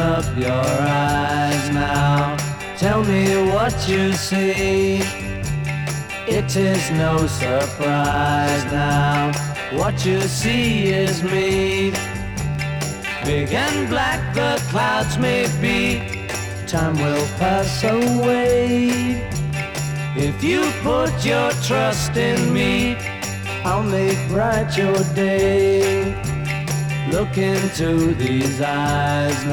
up your eyes now. Tell me what you see. It is no surprise now. What you see is me. Big and black the clouds may be, time will pass away. If you put your trust in me, I'll make bright your day. Look into these eyes now.